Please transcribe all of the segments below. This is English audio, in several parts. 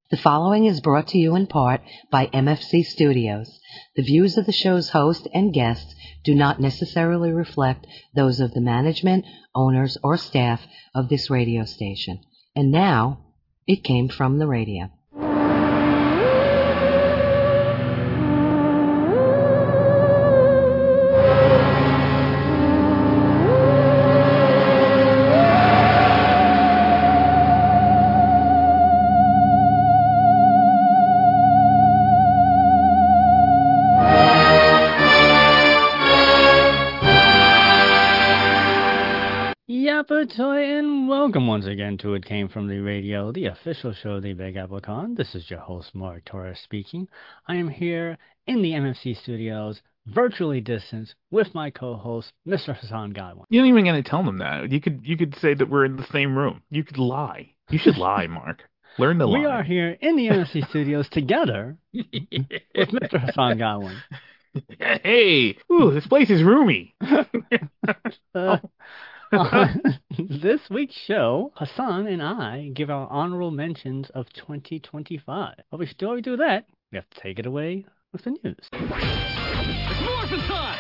The following is brought to you in part by MFC Studios. The views of the show's host and guests do not necessarily reflect those of the management, owners, or staff of this radio station. And now, it came from the radio. And welcome once again to It Came From The Radio, the official show of the Big Apple Con. This is your host, Mark Torres speaking. I am here in the MFC Studios, virtually distanced, with my co-host, Mr. Hassan Godwin. You don't even got to tell them that. You could say that we're in the same room. You could lie. You should lie, Mark. Learn to lie. We are here in the MFC Studios together with Mr. Hassan Godwin. Hey, this place is roomy. On this week's show, Hassan and I give our honorable mentions of 2025. But before we do that, we have to take it away with the news. It's morphin' time!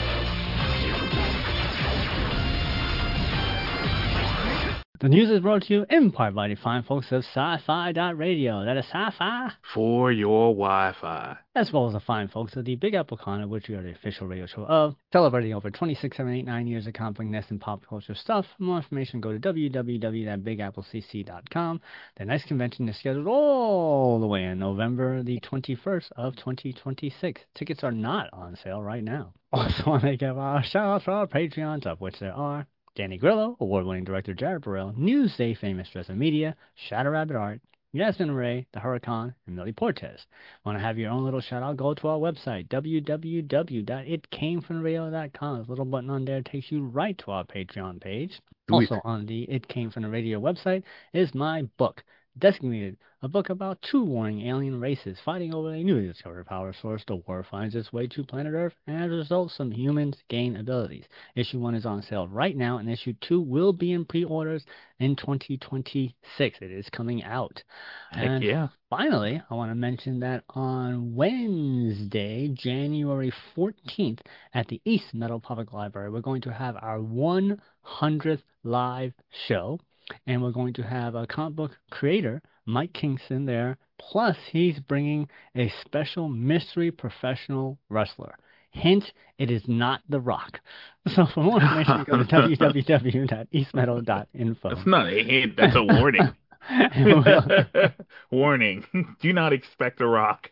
The news is brought to you in part by the fine folks of Sci-Fi.radio. That is sci-fi for your Wi-Fi. As well as the fine folks of the Big Apple Con, of which we are the official radio show of, celebrating over 26, 7, 8, 9 years of comic nest and pop culture stuff. For more information, go to www.bigapplecc.com. The next convention is scheduled all the way in November the 21st of 2026. Tickets are not on sale right now. Also want to give our shout-out to our Patreons, of which there are Danny Grillo, award-winning director Jared Burrell, Newsday famous Dresser Media, Shadow Rabbit Art, Yasmin Ray, The Huracan, and Millie Portes. Want to have your own little shout-out? Go to our website, www.itcamefromtheradio.com. There's a little button on there that takes you right to our Patreon page. Also on the It Came From The Radio website is my book, Designated, a book about two warring alien races fighting over a newly discovered power source. The war finds its way to planet Earth, and as a result, some humans gain abilities. Issue 1 is on sale right now, and Issue 2 will be in pre-orders in 2026. It is coming out. Heck yeah. Finally, I want to mention that on Wednesday, January 14th, at the East Meadow Public Library, we're going to have our 100th live show. And we're going to have a comic book creator, Mike Kingston, there. Plus, he's bringing a special mystery professional wrestler. Hint, it is not The Rock. So for more information, go to www.eastmeadow.info. That's not a hint, that's a warning. Warning, do not expect The Rock.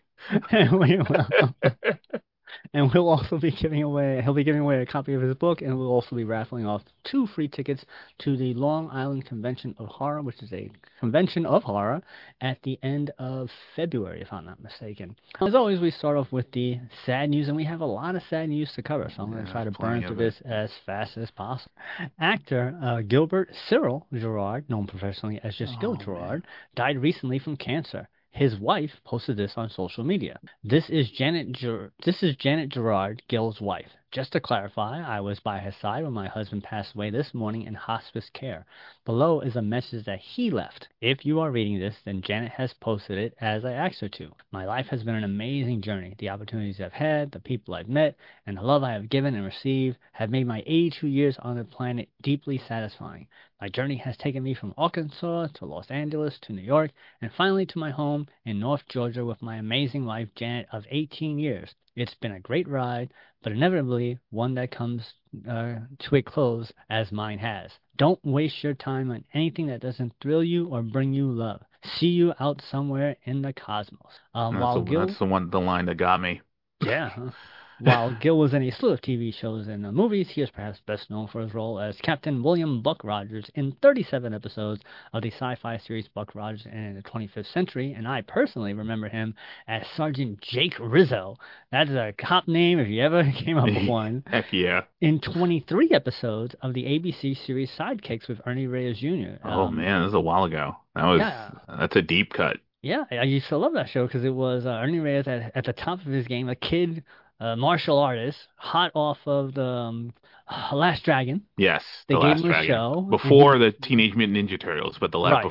And we'll also be giving away a copy of his book, and we'll also be raffling off 2 free tickets to the Long Island Convention of Horror, which is a convention of horror at the end of February, if I'm not mistaken. As always, we start off with the sad news, and we have a lot of sad news to cover, so I'm going to try to burn through this as fast as possible. Actor Gilbert Cyril Gerard, known professionally as just Gil Gerard, died recently from cancer. His wife posted this on social media. This is Janet Gerard, Gil's wife. Just to clarify, I was by her side when my husband passed away this morning in hospice care. Below is a message that he left. If you are reading this, then Janet has posted it as I asked her to. My life has been an amazing journey. The opportunities I've had, the people I've met, and the love I have given and received have made my 82 years on the planet deeply satisfying. My journey has taken me from Arkansas to Los Angeles to New York, and finally to my home in North Georgia with my amazing wife, Janet, of 18 years. It's been a great ride, but inevitably one that comes to a close as mine has. Don't waste your time on anything that doesn't thrill you or bring you love. See you out somewhere in the cosmos. That's the line that got me. Yeah. While Gil was in a slew of TV shows and movies, he is perhaps best known for his role as Captain William Buck Rogers in 37 episodes of the sci-fi series Buck Rogers in the 25th Century, and I personally remember him as Sergeant Jake Rizzo. That's a cop name if you ever came up with one. Heck yeah. In 23 episodes of the ABC series Sidekicks with Ernie Reyes Jr. Oh man, that was a while ago. That's a deep cut. Yeah, I used to love that show because it was Ernie Reyes at the top of his game, a kid martial artist, hot off of the Last Dragon. Yes, They The gave Last him a Dragon. show. Before the Teenage Mutant Ninja Turtles, but Right.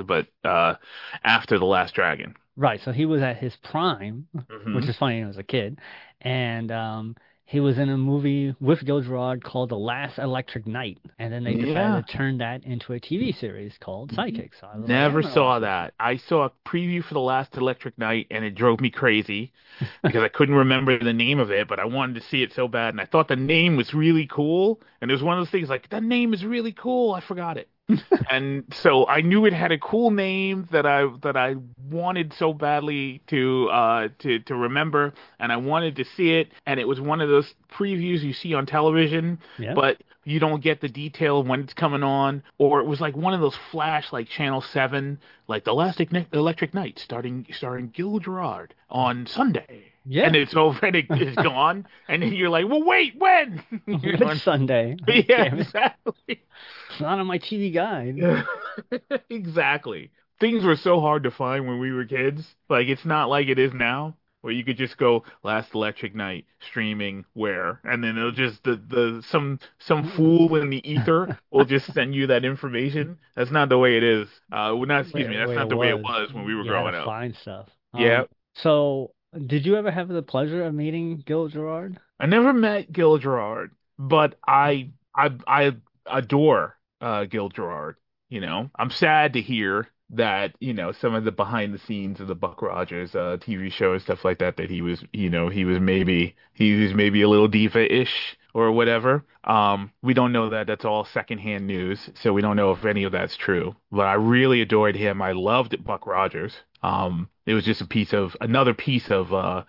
after The Last Dragon. Right, so he was at his prime, Hmm. which is funny as a kid, and he was in a movie with Gil Gerard called The Last Electric Night, and then they Yeah. decided to turn that into a TV series called Psychic. So I was Never like, I'm gonna saw watch this. that. I saw a preview for The Last Electric Night, and it drove me crazy because I couldn't remember the name of it, but I wanted to see it so bad, and I thought the name was really cool, and it was one of those things like, that name is really cool, I forgot it. And so I knew it had a cool name that I wanted so badly to remember, and I wanted to see it, and it was one of those previews you see on television, Yeah. but you don't get the detail of when it's coming on, or it was like one of those flash like Channel 7, like The Last Electric Night starring Gil Gerard on Sunday. Yeah. And it's over and it's gone, and then you're like, well, wait, when? You know, Which Sunday? yeah, Damn it. exactly. It's not on my TV guide. Exactly. Things were so hard to find when we were kids. Like, it's not like it is now, where you could just go Last Electric Night streaming where, and then it'll just some fool in the ether will just send you that information. That's not the way it is. Well, not excuse me. That's not the way it was when we were You had growing to up. find stuff. Yeah. So, did you ever have the pleasure of meeting Gil Gerard? I never met Gil Gerard, but I adore Gil Gerard. You know, I'm sad to hear that, you know, some of the behind the scenes of the Buck Rogers TV show and stuff like that he was, you know, he was maybe a little diva-ish or whatever. We don't know that. That's all secondhand news, so we don't know if any of that's true. But I really adored him. I loved Buck Rogers. It was just another piece of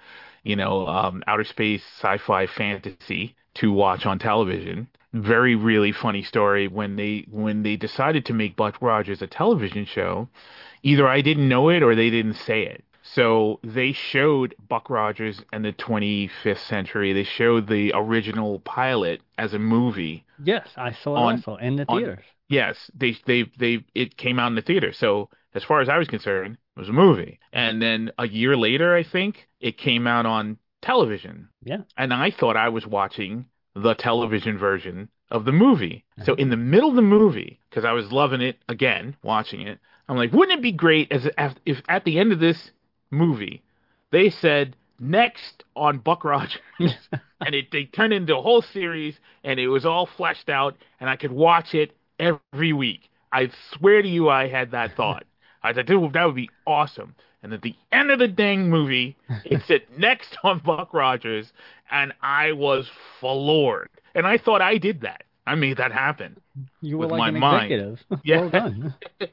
outer space sci-fi fantasy to watch on television. Very, really funny story when they decided to make Buck Rogers a television show. Either I didn't know it or they didn't say it. So they showed Buck Rogers in the 25th century. They showed the original pilot as a movie. Yes, I saw it On- also in the on- theaters. Yes, it came out in the theater. So as far as I was concerned, it was a movie. And then a year later, I think, it came out on television. Yeah. And I thought I was watching the television version of the movie. So in the middle of the movie, because I was loving it again, watching it, I'm like, wouldn't it be great if at the end of this movie they said next on Buck Rogers, and they turned into a whole series, and it was all fleshed out, and I could watch it every week. I swear to you, I had that thought. I thought that would be awesome. And at the end of the dang movie, it said next on Buck Rogers, and I was floored. And I thought I did that. I made that happen. You were with like my an mind. executive. Yeah. Well done.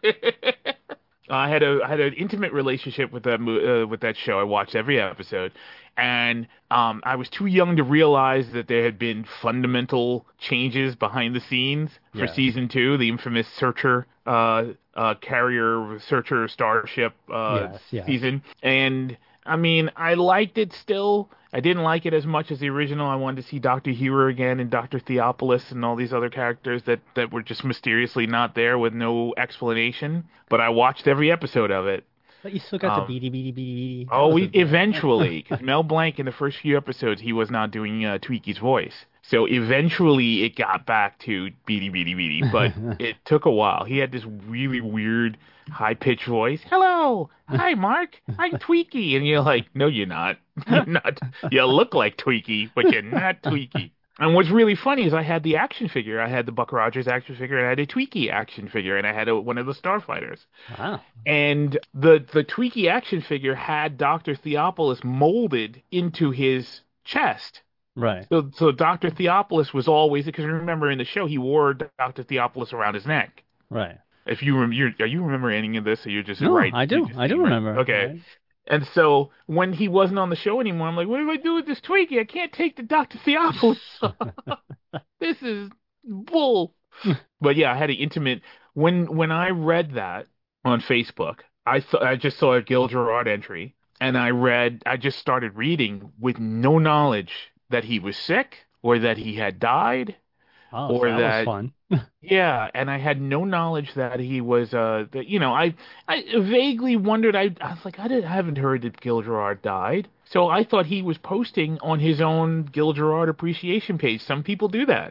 I had an intimate relationship with that show. I watched every episode, and I was too young to realize that there had been fundamental changes behind the scenes for Yeah. season 2, the infamous Searcher carrier Searcher starship Yes. season. And I mean, I liked it still. I didn't like it as much as the original. I wanted to see Dr. Hewer again and Dr. Theopolis and all these other characters that were just mysteriously not there with no explanation. But I watched every episode of it. But you still got the beady, beady, beady, beady. Oh, eventually, because Mel Blanc in the first few episodes, he was not doing Tweaky's voice. So eventually it got back to beady, beady, beady, but it took a while. He had this really weird, high-pitched voice. Hello, hi, Mark, I'm Tweaky. And you're like, no, you're not. You're not. You look like Tweaky, but you're not Tweaky. And what's really funny is I had the action figure. I had the Buck Rogers action figure, and I had a Tweaky action figure, and I had one of the Starfighters. Wow. And the Tweaky action figure had Dr. Theopolis molded into his chest. Right. So Dr. Theopolis was always, because remember in the show he wore Dr. Theopolis around his neck. Right. If you are you remember any of this, or you're just No, right? I do. I do remember. Okay. Right. And so when he wasn't on the show anymore, I'm like, what do I do with this Tweaky? I can't take the Dr. Theopolis. This is bull. But yeah, I had an intimate when I read that on Facebook. I just saw a Gil Gerard entry, and I just started reading with no knowledge that he was sick or that he had died. Oh, Or so that was fun. Yeah, and I had no knowledge that he was I vaguely wondered. I was like, I haven't heard that Gil Gerard died, so I thought he was posting on his own Gil Gerard appreciation page. Some people do that.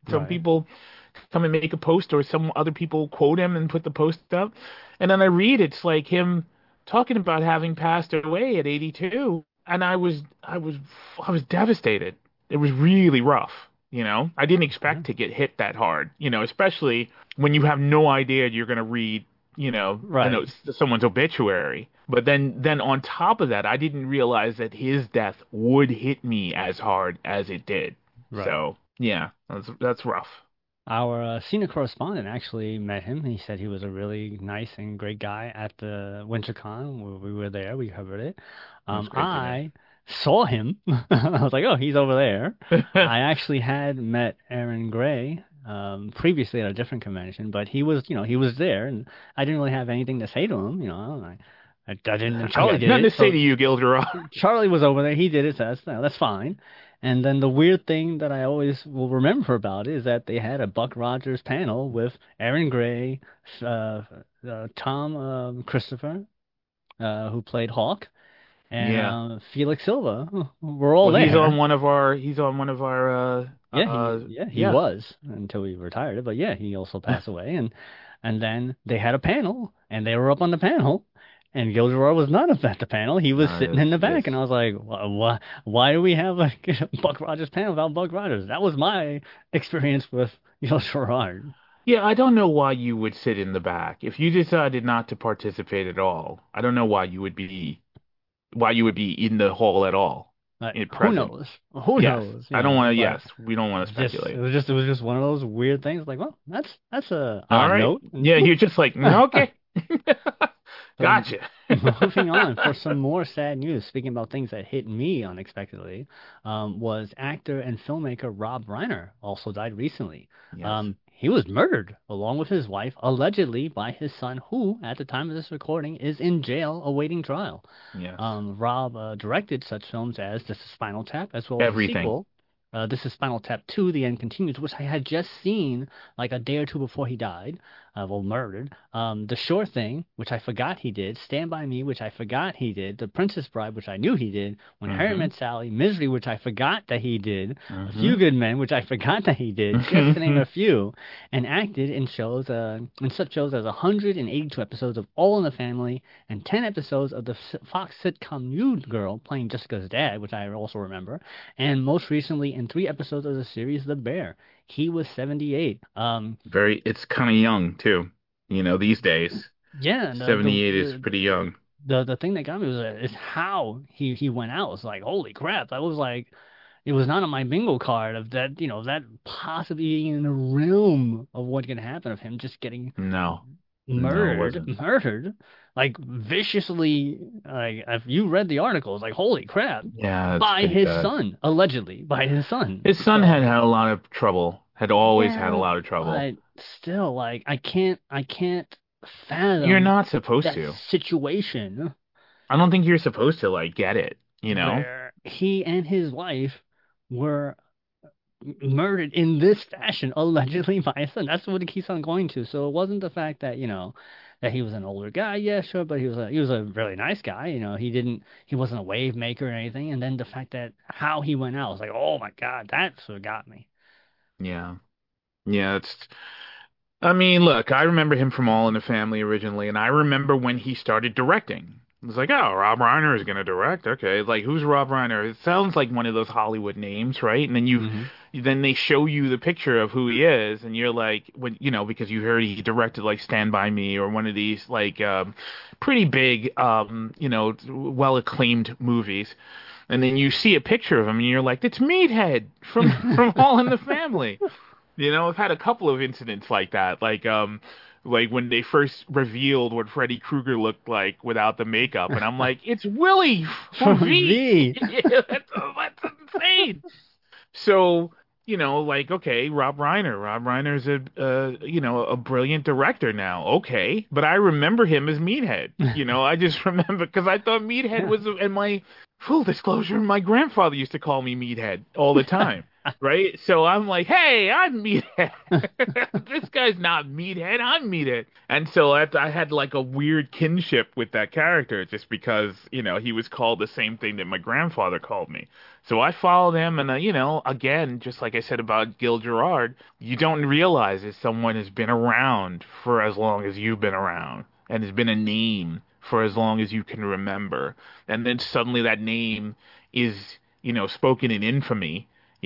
some Right. people come and make a post, or some other people quote him and put the post up, and then I read it's like him talking about having passed away at 82, and I was devastated. It was really rough. I didn't Yeah. expect to get hit that hard. Especially when you have no idea you're going to read, Right. someone's obituary. But then on top of that, I didn't realize that his death would hit me as hard as it did. Right. So yeah, that's rough. Our senior correspondent actually met him. He said he was a really nice and great guy at the WinterCon where we were there. We covered it. That's great to hear. I saw him. I was like, oh, he's over there. I actually had met Aaron Gray previously at a different convention, but he was there, and I didn't really have anything to say to him. I didn't. And I Charlie got did nothing to it, say so to you, Gilderoy. Charlie was over there. He did it, so that's fine. And then the weird thing that I always will remember about it is that they had a Buck Rogers panel with Aaron Gray, Tom Christopher, who played Hawk, and Yeah. Felix Silva. We're all Well, he's there. on one of our. He's on one of our. He Yeah. was until he retired. But yeah, he also passed away, and then they had a panel, and they were up on the panel, and Gilderoy was not up at the panel. He was sitting in the back, and I was like, why do we have a Buck Rogers panel about Buck Rogers? That was my experience with Gilderoy. Yeah, I don't know why you would sit in the back if you decided not to participate at all. I don't know why you would be in the hall at all, in Who present. knows? Who Yes, knows? I don't want to. But Yes, we don't want to speculate. it was just one of those weird things. Like, well, that's a All odd right. note. Yeah, you're just like, okay, So, gotcha. moving on for some more sad news, speaking about things that hit me unexpectedly, was actor and filmmaker Rob Reiner also died recently. Yes. He was murdered along with his wife, allegedly by his son, who, at the time of this recording, is in jail awaiting trial. Yes. Rob directed such films as This is Spinal Tap, as well as the Everything. sequel, This is Spinal Tap 2, The End Continues, which I had just seen like a day or two before he died, murdered. The Sure Thing, which I forgot he did. Stand By Me, which I forgot he did. The Princess Bride, which I knew he did. When Harry Met Sally. Misery, which I forgot that he did. A Few Good Men, which I forgot that he did, just to name a few. And acted in shows, in such shows as 182 episodes of All in the Family and 10 episodes of the Fox sitcom New Girl, playing Jessica's dad, which I also remember. And most recently in 3 episodes of the series The Bear. He was 78. It's kind of young too, these days. Yeah, 78 is pretty young. The thing that got me is how he went out. It was like, holy crap! That was like, it was not on my bingo card of that, that possibly being in the realm of what can happen of him just getting No, it wasn't. murdered, like viciously. Like, if you read the article, it's like, holy crap! Yeah, that's By pretty his bad. son, allegedly by his son. His son had a lot of trouble. Had always had a Yeah, lot of trouble. but still, like, I can't fathom You're not supposed that to. situation I don't think you're supposed to like get it, where he and his wife were murdered in this fashion, allegedly by his son. That's what it keeps on going to. So it wasn't the fact that, that he was an older guy, yeah, sure, but he was a really nice guy, he wasn't a wave maker or anything. And then the fact that how he went out was like, oh my God, that's what got me. Yeah. Yeah, I mean, look, I remember him from All in the Family originally, and I remember when he started directing. It was like, oh, Rob Reiner is going to direct. Okay, like, who's Rob Reiner? It sounds like one of those Hollywood names, right? And then then they show you the picture of who he is, and you're like, because you heard he directed like Stand By Me or one of these like pretty big, well acclaimed movies. And then you see a picture of him, and you're like, it's Meathead from All in the Family. I've had a couple of incidents like that, like when they first revealed what Freddy Krueger looked like without the makeup, and I'm like, it's Willie from V. Yeah, that's insane. So, like, okay, Rob Reiner. Rob Reiner's a brilliant director now. Okay, but I remember him as Meathead. I just remember because I thought Meathead was, and my full disclosure, my grandfather used to call me Meathead all the time. right? So I'm like, hey, I'm Meathead. This guy's not Meathead, I'm Meathead. And so I had like a weird kinship with that character just because, he was called the same thing that my grandfather called me. So I followed him, and, again, just like I said about Gil Gerard, you don't realize that someone has been around for as long as you've been around and has been a name for as long as you can remember. And then suddenly that name is, spoken in infamy,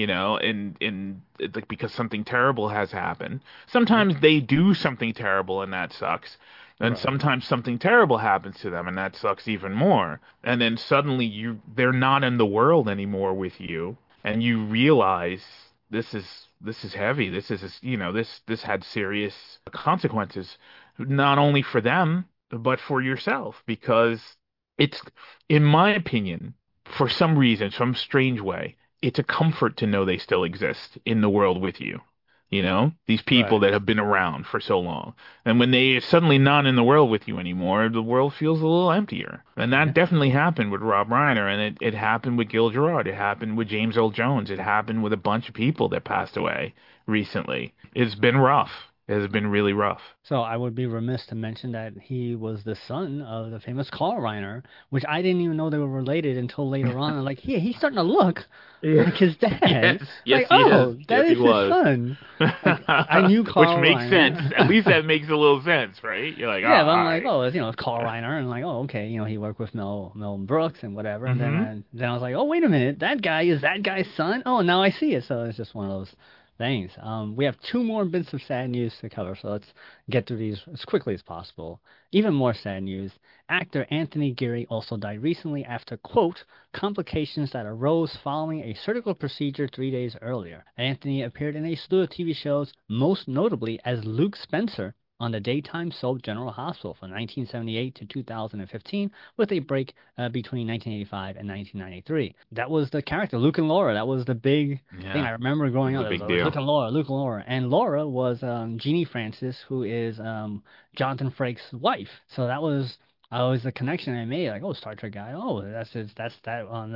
and like because something terrible has happened. Sometimes they do something terrible and that sucks. And Right. sometimes something terrible happens to them and that sucks even more. And then suddenly they're not in the world anymore with you, and you realize this is heavy. This had serious consequences, not only for them but for yourself, because it's, in my opinion, for some reason, some strange way, it's a comfort to know they still exist in the world with you. These people Right. that have been around for so long. And when they are suddenly not in the world with you anymore, the world feels a little emptier. And that definitely happened with Rob Reiner, and it happened with Gil Gerard. It happened with James Earl Jones. It happened with a bunch of people that passed away recently. It's been rough. It has been really rough. So I would be remiss to mention that he was the son of the famous Carl Reiner, which I didn't even know they were related until later on. I'm like, yeah, he's starting to look like his dad. Yes, like, he oh, is. that Yes, is he his was. son. Like, I knew Carl Which makes Reiner. sense. At least that makes a little sense, right? You're like, Yeah, but I'm all like, right. oh, it's Carl Reiner, and like, oh, okay, he worked with Mel Brooks and whatever. And then I was like, oh, wait a minute, that guy is that guy's son. Oh, now I see it. So it's just one of those things. We have two more bits of sad news to cover, so let's get through these as quickly as possible. Even more sad news. Actor Anthony Geary also died recently after, quote, complications that arose following a surgical procedure 3 days earlier. Anthony appeared in a slew of TV shows, most notably as Luke Spencer on the daytime soap General Hospital from 1978 to 2015, with a break between 1985 and 1993. That was the character, Luke and Laura. That was the big thing I remember growing it was up. a It big was deal. Luke and Laura, Luke and Laura. And Laura was Jeannie Francis, who is Jonathan Frakes' wife. So that was always the connection I made. Like, oh, Star Trek guy. Oh, that's that on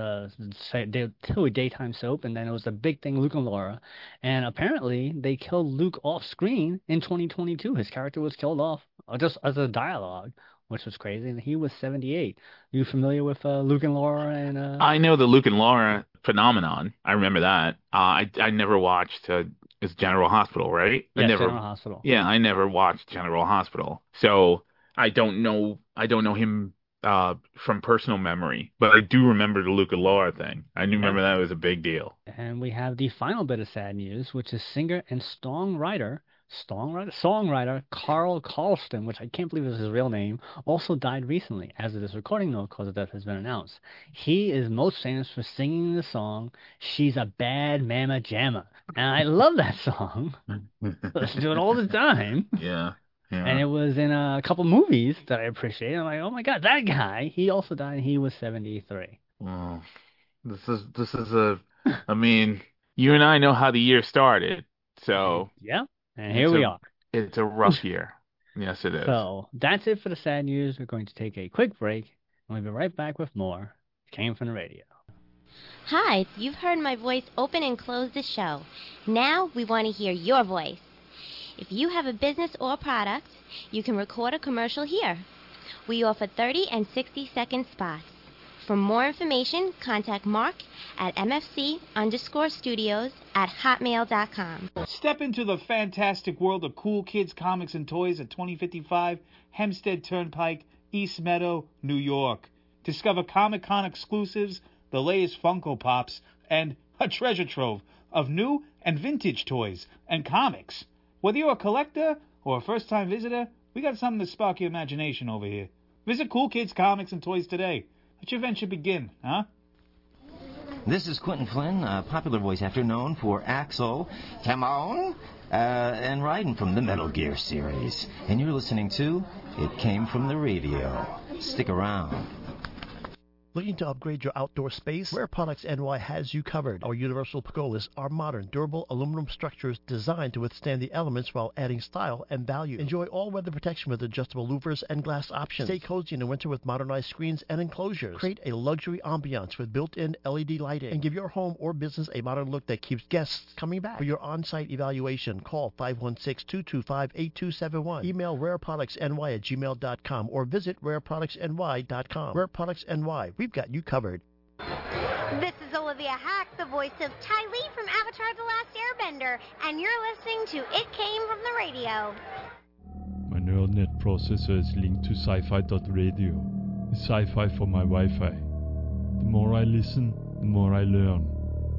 the daytime soap. And then it was the big thing, Luke and Laura. And apparently they killed Luke off screen in 2022. His character was killed off just as a dialogue, which was crazy. And he was 78. You familiar with Luke and Laura and I know the Luke and Laura phenomenon. I remember that. I never watched it's General Hospital, right? yes, General Hospital. Yeah, I never watched General Hospital, so I don't know him from personal memory, but I do remember the Luke and Laura thing. I do remember that was a big deal. And we have the final bit of sad news, which is singer and songwriter Carl Carlston, which I can't believe is his real name, also died recently. As of this recording, no cause of death has been announced. He is most famous for singing the song "She's a Bad Mama Jamma," and I love that song. I listen to it all the time. Yeah. And it was in a couple movies that I appreciate. I'm like, oh my god, that guy! He also died. And he was 73. Well, this is I mean, you and I know how the year started, so Yeah, and here we are. It's a rough year. Yes, it is. So that's it for the sad news. We're going to take a quick break, and we'll be right back with more. Came from the radio. Hi, you've heard my voice open and close the show. Now we want to hear your voice. If you have a business or product, you can record a commercial here. We offer 30 and 60-second spots. For more information, contact Mark at mfc_studios@hotmail.com. Step into the fantastic world of cool kids, comics, and toys at 2055 Hempstead Turnpike, East Meadow, New York. Discover Comic-Con exclusives, the latest Funko Pops, and a treasure trove of new and vintage toys and comics. Whether you're a collector or a first-time visitor, we got something to spark your imagination over here. Visit Cool Kids Comics and Toys today. Let your adventure begin, huh? This is Quentin Flynn, a popular voice actor known for Axel, Camon, and Raiden from the Metal Gear series. And you're listening to It Came From the Radio. Stick around. Looking to upgrade your outdoor space? Rare Products NY has you covered. Our universal pergolas are modern, durable aluminum structures designed to withstand the elements while adding style and value. Enjoy all-weather protection with adjustable louvers and glass options. Stay cozy in the winter with modernized screens and enclosures. Create a luxury ambiance with built-in LED lighting and give your home or business a modern look that keeps guests coming back. For your on-site evaluation, call 516-225-8271. Email rareproductsny@gmail.com or visit rareproductsny.com. Rare Products NY. We've got you covered. This is Olivia Hack, the voice of Ty Lee from Avatar The Last Airbender, and you're listening to It Came From the Radio. My neural net processor is linked to sci-fi.radio. It's sci-fi for my Wi-Fi. The more I listen, the more I learn.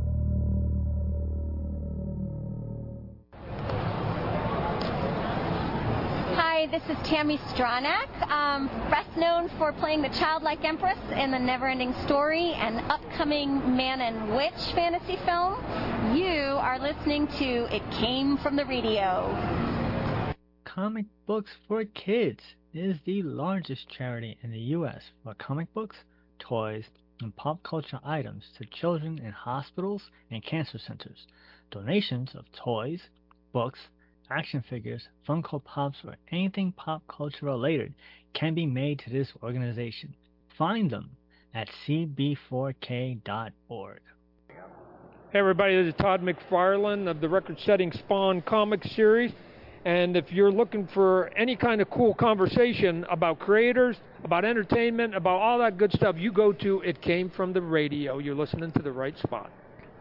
Hi, this is Tammy Stronach, best known for playing the childlike empress in the Neverending Story, an upcoming Man and Witch fantasy film. You are listening to It Came From the Radio. Comic Books for Kids is the largest charity in the U.S. for comic books, toys, and pop culture items to children in hospitals and cancer centers. Donations of toys, books, action figures, Funko Pops, or anything pop culture related can be made to this organization. Find them at cb4k.org. Hey everybody, this is Todd McFarlane of the record-setting Spawn comic series. And if you're looking for any kind of cool conversation about creators, about entertainment, about all that good stuff, you go to It Came From the Radio. You're listening to the right spot.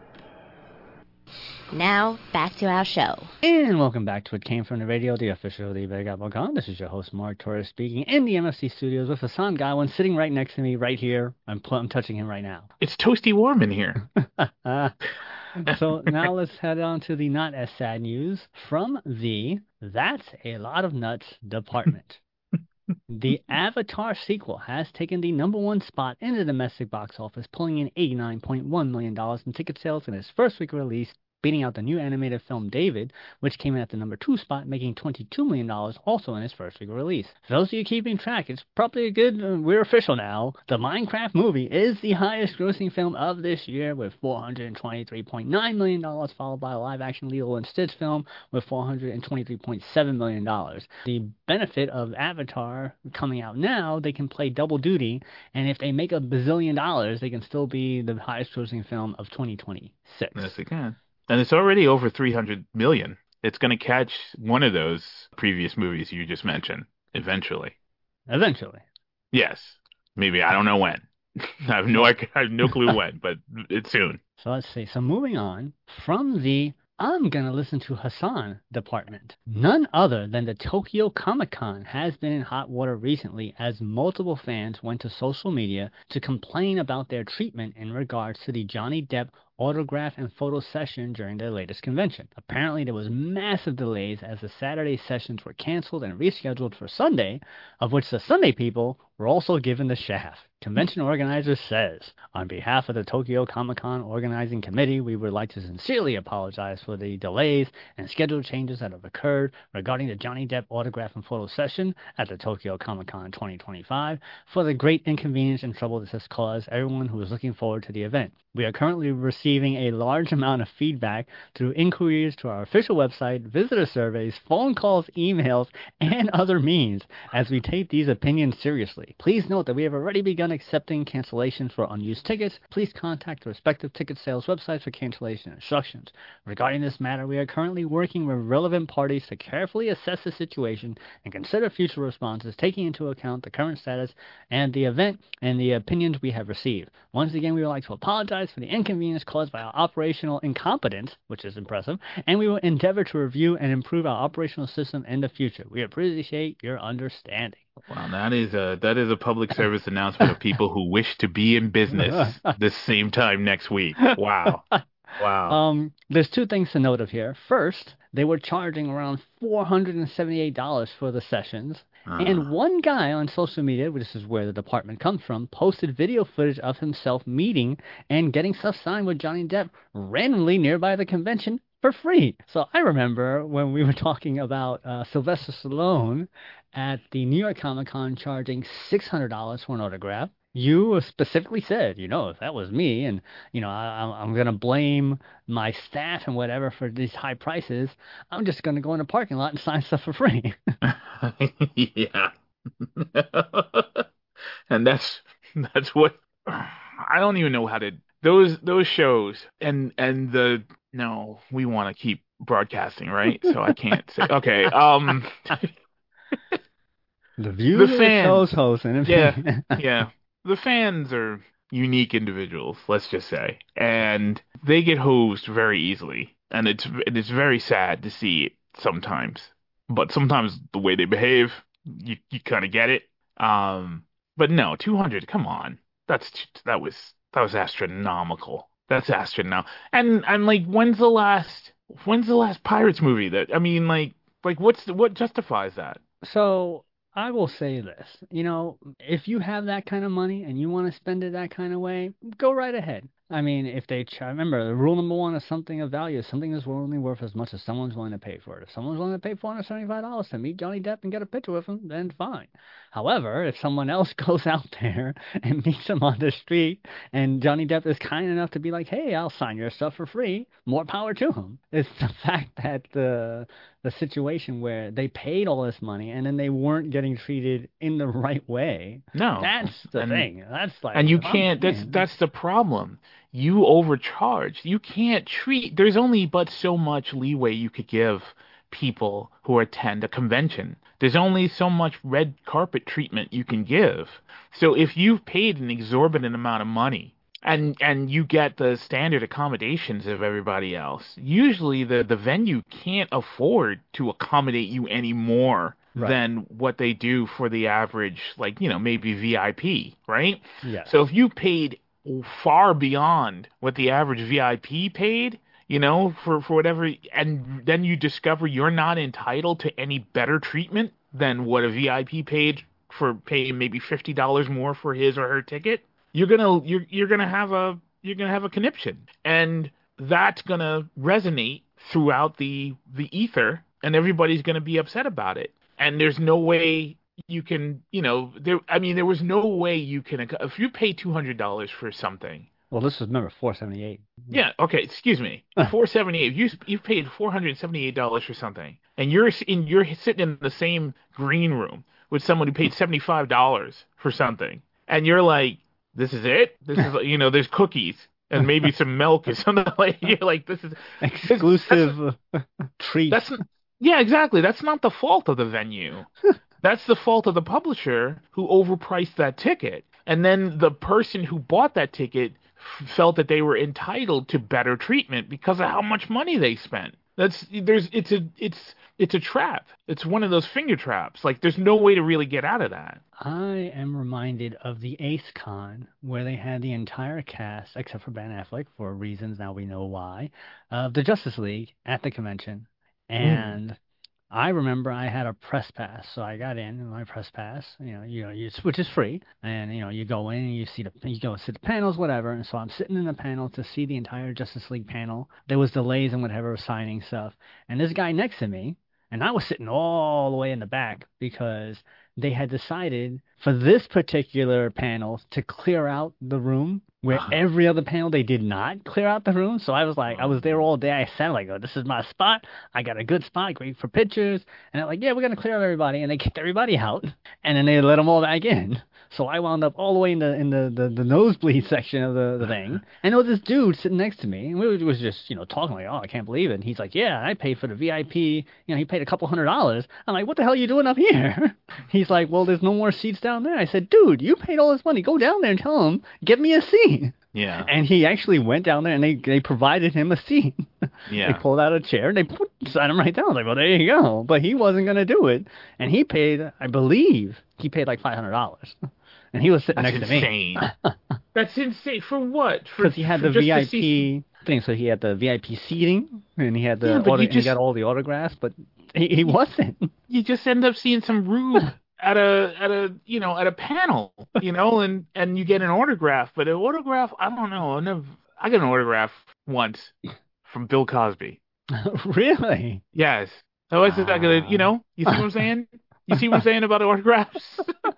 Now, back to our show. And welcome back to It Came From the Radio, the official of the Big Apple Con. This is your host, Mark Torres, speaking in the MFC studios with Hassan Godwin sitting right next to me, right here. I'm touching him right now. It's toasty warm in here. So now let's head on to the not as sad news from the That's a Lot of Nuts department. The Avatar sequel has taken the #1 spot in the domestic box office, pulling in $89.1 million in ticket sales in its first week of release, beating out the new animated film David, which came in at the #2 spot, making $22 million also in its first week of release. For those of you keeping track, it's probably a good, we're official now. The Minecraft movie is the highest grossing film of this year with $423.9 million, followed by a live-action Lilo and Stitch film with $423.7 million. The benefit of Avatar coming out now, they can play double duty, and if they make $1 billion, they can still be the highest grossing film of 2026. Yes, they can. And it's already over 300 million. It's going to catch one of those previous movies you just mentioned eventually. Eventually. Yes. Maybe. I don't know when. I have no clue when, but it's soon. So let's see. So moving on from the I'm going to listen to Hassan department. None other than the Tokyo Comic Con has been in hot water recently as multiple fans went to social media to complain about their treatment in regards to the Johnny Depp autograph and photo session during their latest convention. Apparently there was massive delays as the Saturday sessions were canceled and rescheduled for Sunday, of which the Sunday people were also given the shaft. Convention organizer says, on behalf of the Tokyo Comic-Con Organizing Committee, we would like to sincerely apologize for the delays and schedule changes that have occurred regarding the Johnny Depp autograph and photo session at the Tokyo Comic-Con 2025 for the great inconvenience and trouble this has caused everyone who is looking forward to the event. We are currently receiving a large amount of feedback through inquiries to our official website, visitor surveys, phone calls, emails, and other means as we take these opinions seriously. Please note that we have already begun accepting cancellations for unused tickets. Please contact the respective ticket sales websites for cancellation instructions. Regarding this matter, we are currently working with relevant parties to carefully assess the situation and consider future responses, taking into account the current status and the event and the opinions we have received. Once again, we would like to apologize for the inconvenience caused by our operational incompetence, which is impressive, and we will endeavor to review and improve our operational system in the future. We appreciate your understanding. Wow, that is a public service announcement of people who wish to be in business this same time next week. Wow. Wow. There's two things to note of here. First, they were charging around $478 for the sessions. And one guy on social media, which is where the department comes from, posted video footage of himself meeting and getting stuff signed with Johnny Depp randomly nearby the convention for free. So I remember when we were talking about Sylvester Stallone at the New York Comic Con charging $600 for an autograph. You specifically said, if that was me, and I'm gonna blame my staff and whatever for these high prices, I'm just gonna go in the parking lot and sign stuff for free. Yeah. And that's what I don't even know how to those shows and the no, we want to keep broadcasting, right? So I can't say okay. The views of the show's host and yeah. The fans are unique individuals, let's just say, and they get hosed very easily, and it's very sad to see it sometimes. But sometimes the way they behave, you kind of get it. But no, 200. Come on, that was astronomical. That's astronomical. And like, when's the last Pirates movie that? I mean, like what justifies that? So I will say this, if you have that kind of money and you want to spend it that kind of way, go right ahead. I mean, remember, the rule number one is something of value. Something is only worth as much as someone's willing to pay for it. If someone's willing to pay $475 to meet Johnny Depp and get a picture with him, then fine. However, if someone else goes out there and meets him on the street and Johnny Depp is kind enough to be like, hey, I'll sign your stuff for free, more power to him. It's the fact that the situation where they paid all this money and then they weren't getting treated in the right way. No. That's the thing. That's like, and you can't, that's the problem. You overcharge. You can't there's only but so much leeway you could give people who attend a convention. There's only so much red carpet treatment you can give. So if you've paid an exorbitant amount of money and you get the standard accommodations of everybody else, usually the venue can't afford to accommodate you any more than what they do for the average, like, maybe VIP, right? Yeah. So if you paid far beyond what the average VIP paid, for whatever, and then you discover you're not entitled to any better treatment than what a VIP paid for paying maybe $50 more for his or her ticket, you're gonna have a conniption, and that's gonna resonate throughout the ether, and everybody's gonna be upset about it. And there's no way you can, there was no way you can, if you pay $200 for something. Well, this was, remember, $478. Yeah, okay, excuse me. $478. You've paid $478 for something, and you're sitting in the same green room with someone who paid $75 for something, and you're like, this is it? This is, there's cookies and maybe some milk or something like. You're like, this is exclusive treat. Yeah, exactly. That's not the fault of the venue. That's the fault of the publisher who overpriced that ticket. And then the person who bought that ticket felt that they were entitled to better treatment because of how much money they spent. It's a trap. It's one of those finger traps. Like, there's no way to really get out of that. I am reminded of the Ace Con, where they had the entire cast, except for Ben Affleck, for reasons now we know why, of the Justice League at the convention. And I remember I had a press pass, so I got in my press pass, which is free, and you go in and you go sit the panels, whatever. And so I'm sitting in the panel to see the entire Justice League panel. There was delays and whatever, signing stuff, and this guy next to me, and I was sitting all the way in the back because they had decided for this particular panel to clear out the room, where every other panel they did not clear out the room. So I was like, I was there all day. I sat like, oh, this is my spot. I got a good spot, great for pictures. And they're like, yeah, we're going to clear out everybody. And they kicked everybody out. And then they let them all back in. So I wound up all the way in the nosebleed section of the thing. And there was this dude sitting next to me. And we was just, talking like, oh, I can't believe it. And he's like, yeah, I paid for the VIP. He paid a couple $100. I'm like, what the hell are you doing up here? He's like, well, there's no more seats down there. I said, dude, you paid all this money. Go down there and tell him, get me a seat. Yeah. And he actually went down there and they provided him a seat. Yeah. They pulled out a chair and they sat him right down. I was like, well, there you go. But he wasn't going to do it. And he paid, I believe, like $500. And he was sitting next to me. That's insane. For what? Because he had the VIP thing. So he had the VIP seating and he had he got all the autographs, but he wasn't. You just end up seeing some rube at a panel, and you get an autograph. But an autograph, I don't know. I got an autograph once from Bill Cosby. Really? Yes. So I said, you see what I'm saying? You see what I'm saying about autographs?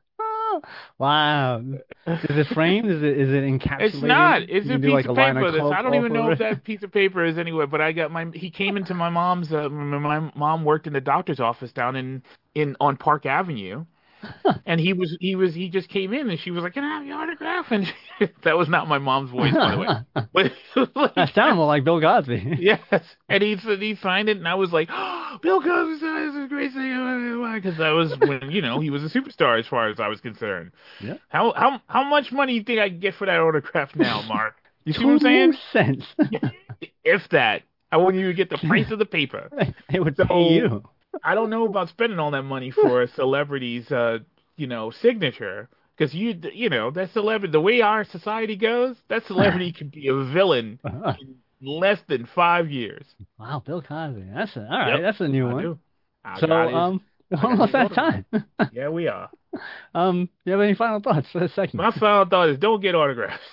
Wow. Is it framed? Is it encapsulated? It's not. It's You a can do piece like of a line paper. of I don't cloth even know over if it? that piece of paper is anywhere. But he came into my mom's. My mom worked in the doctor's office down in on Park Avenue, and he just came in and she was like, "Can I have your autograph?" And that was not my mom's voice, by the way. But That sounded more like Bill Cosby. yes, and he signed it, and I was like, oh, "Bill Cosby signed this is a great thing," because that was when he was a superstar as far as I was concerned. Yeah. How much money do you think I can get for that autograph now, Mark? You see what I'm saying? 2 cents. If that, I wouldn't even get the price of the paper. It would pay you. I don't know about spending all that money for a celebrity's, signature. Because that celebrity, the way our society goes, that celebrity could be a villain in less than 5 years. Wow, Bill Cosby. All right. Yep, that's a new one. So, almost that time. Yeah, we are. You have any final thoughts for this segment? My final thought is don't get autographs.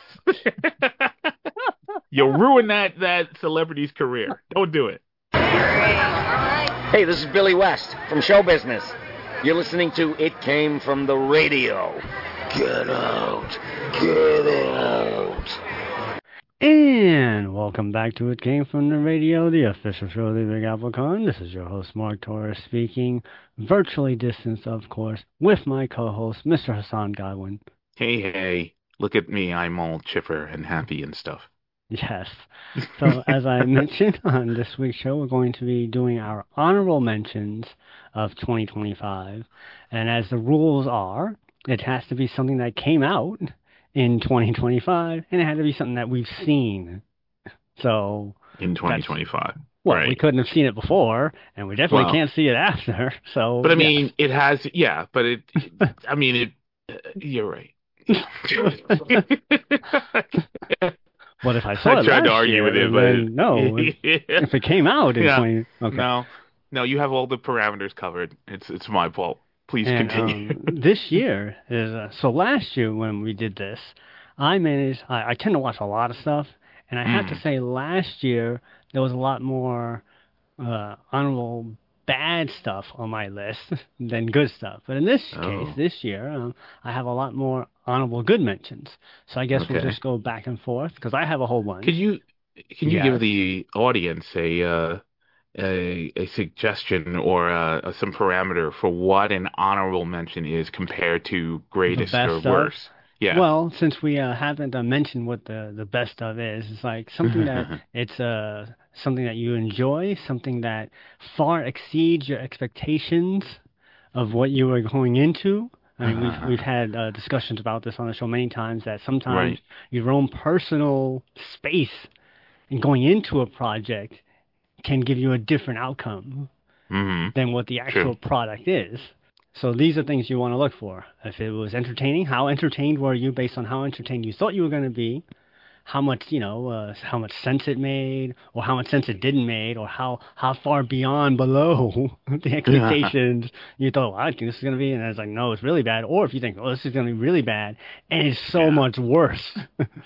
You'll ruin that celebrity's career. Don't do it. Hey, this is Billy West from Show Business. You're listening to It Came From the Radio. Get out. Get out. And welcome back to It Came From the Radio, the official show of the Big Apple Con. This is your host, Mark Torres, speaking, virtually distanced, of course, with my co-host, Mr. Hassan Godwin. Hey, look at me. I'm all chipper and happy and stuff. Yes. So, as I mentioned on this week's show, we're going to be doing our honorable mentions of 2025. And as the rules are, it has to be something that came out in 2025, and it had to be something that we've seen. So in 2025. Well, right. We couldn't have seen it before, and we definitely can't see it after. So, but I mean, it has, but you're right. What if I saw it tried to last argue year, with it, but no. If it came out in 20... Okay. No, you have all the parameters covered. It's my fault. Please continue. This year is... so last year when we did this, I tend to watch a lot of stuff, and I have to say last year there was a lot more honorable bad stuff on my list than good stuff. But in this case, this year, I have a lot more honorable good mentions. So I guess we'll just go back and forth because I have a whole bunch. Can you give the audience a suggestion or some parameter for what an honorable mention is compared to greatest or worst? Yeah. Well, since we haven't mentioned what the best of is, it's like something that it's something that you enjoy, something that far exceeds your expectations of what you were going into. I mean, we've had discussions about this on the show many times, that sometimes your own personal space in going into a project can give you a different outcome than what the actual product is. So these are things you want to look for. If it was entertaining, how entertained were you based on how entertained you thought you were going to be? How much, how much sense it made, or how much sense it didn't make, or how far below the expectations you thought, well, I think this is going to be, and it's like, no, it's really bad. Or if you think, oh, this is going to be really bad, and it's so much worse.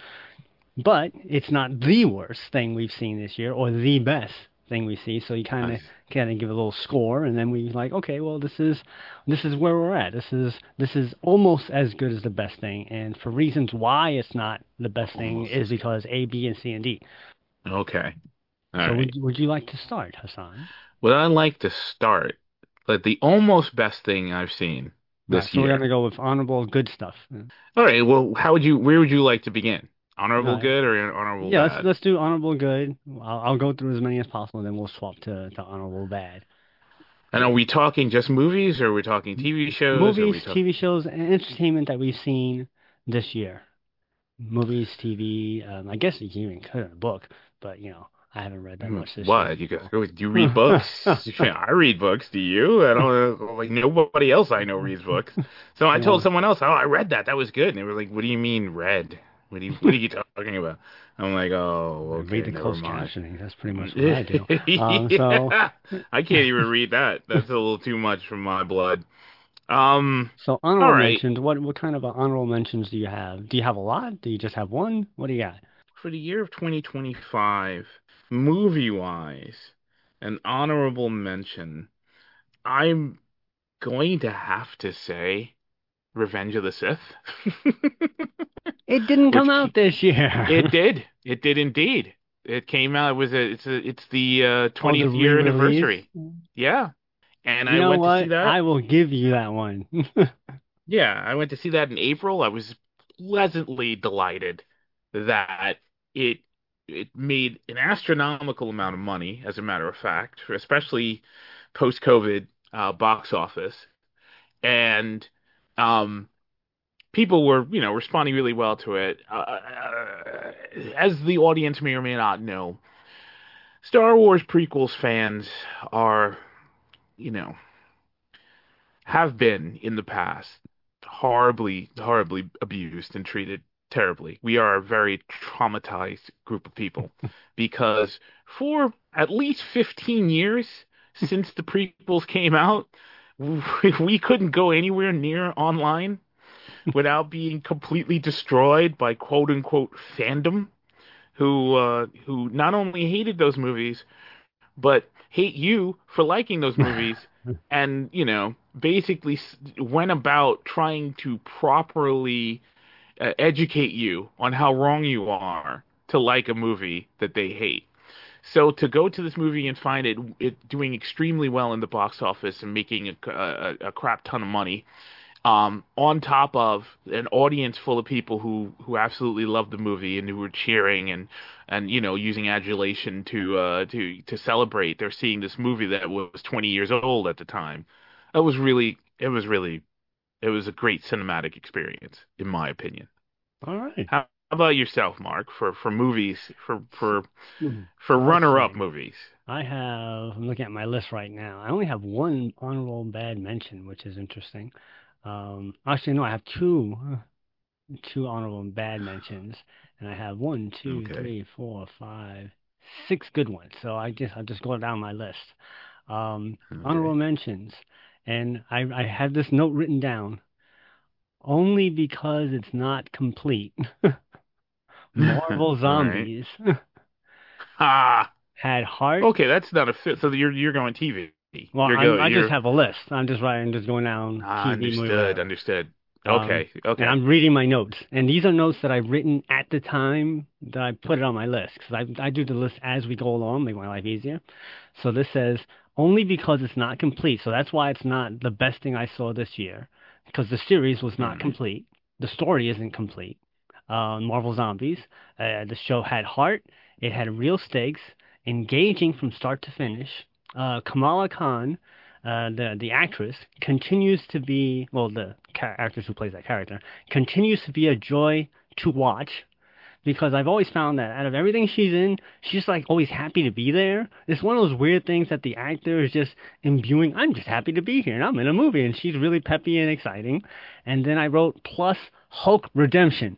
But it's not the worst thing we've seen this year, or the best thing we see. So you kind of give a little score, and then we like, okay, well, this is where we're at. This is almost as good as the best thing, and for reasons why it's not the best thing is because A, B, and C, and D. Okay. All right. Would you like to start, Hassan? Well, I'd like to start, but the almost best thing I've seen this year. So we're gonna go with honorable good stuff. All right. Well, where would you like to begin? Honorable good or honorable bad? Yeah, let's do honorable good. I'll go through as many as possible, and then we'll swap to honorable bad. And are we talking just movies, or are we talking TV shows? Movies, TV shows, and entertainment that we've seen this year. Movies, TV, I guess you can even cut in a book, but, I haven't read that much this year. Do you read books? I read books. Do you? I don't like nobody else I know reads books. So I told someone else, I read that. That was good. And they were like, what do you mean read? What are you talking about? I'm like, oh, okay, read the closed captioning. That's pretty much what I do. I can't even read that. That's a little too much for my blood. So honorable mentions. What kind of honorable mentions do you have? Do you have a lot? Do you just have one? What do you got? For the year of 2025, movie-wise, an honorable mention, I'm going to have to say Revenge of the Sith. It didn't come out this year. It did. It did indeed. It came out. It's the 20th year re-release? anniversary. Yeah. And You I know went what? to see that. I will give you that one. Yeah, I went to see that in April. I was pleasantly delighted that it made an astronomical amount of money, as a matter of fact, especially post-COVID box office. And people were, responding really well to it. As the audience may or may not know, Star Wars prequels fans are, have been in the past horribly, horribly abused and treated terribly. We are a very traumatized group of people because for at least 15 years since the prequels came out, we couldn't go anywhere near online without being completely destroyed by quote unquote fandom who not only hated those movies but hate you for liking those movies and basically went about trying to properly educate you on how wrong you are to like a movie that they hate. So to go to this movie and find it doing extremely well in the box office and making a crap ton of money, on top of an audience full of people who absolutely loved the movie and who were cheering and using adulation to celebrate. They're seeing this movie that was 20 years old at the time. It was a great cinematic experience, in my opinion. All right. How about yourself, Mark? For movies, for runner-up movies. I'm looking at my list right now. I only have one honorable bad mention, which is interesting. Actually, no, I have two honorable bad mentions, and I have 1, 2, 3, 4, 5, 6 good ones. So I'll just go down my list. Honorable mentions, and I have this note written down. Only because it's not complete. Marvel Zombies had heart. Okay, that's not a fit. So you're going TV. Well, I just have a list. I'm just going down TV. Understood. Okay. And I'm reading my notes, and these are notes that I've written at the time that I put it on my list, because I do the list as we go along, make my life easier. So this says only because it's not complete. So that's why it's not the best thing I saw this year, because the series was not complete. The story isn't complete. Marvel Zombies, the show had heart. It had real stakes, engaging from start to finish. Kamala Khan, the actress, continues to be, the actress who plays that character, continues to be a joy to watch, because I've always found that out of everything she's in, she's like always happy to be there. It's one of those weird things that the actor is just imbuing. I'm just happy to be here, and I'm in a movie, and she's really peppy and exciting. And then I wrote plus Hulk redemption.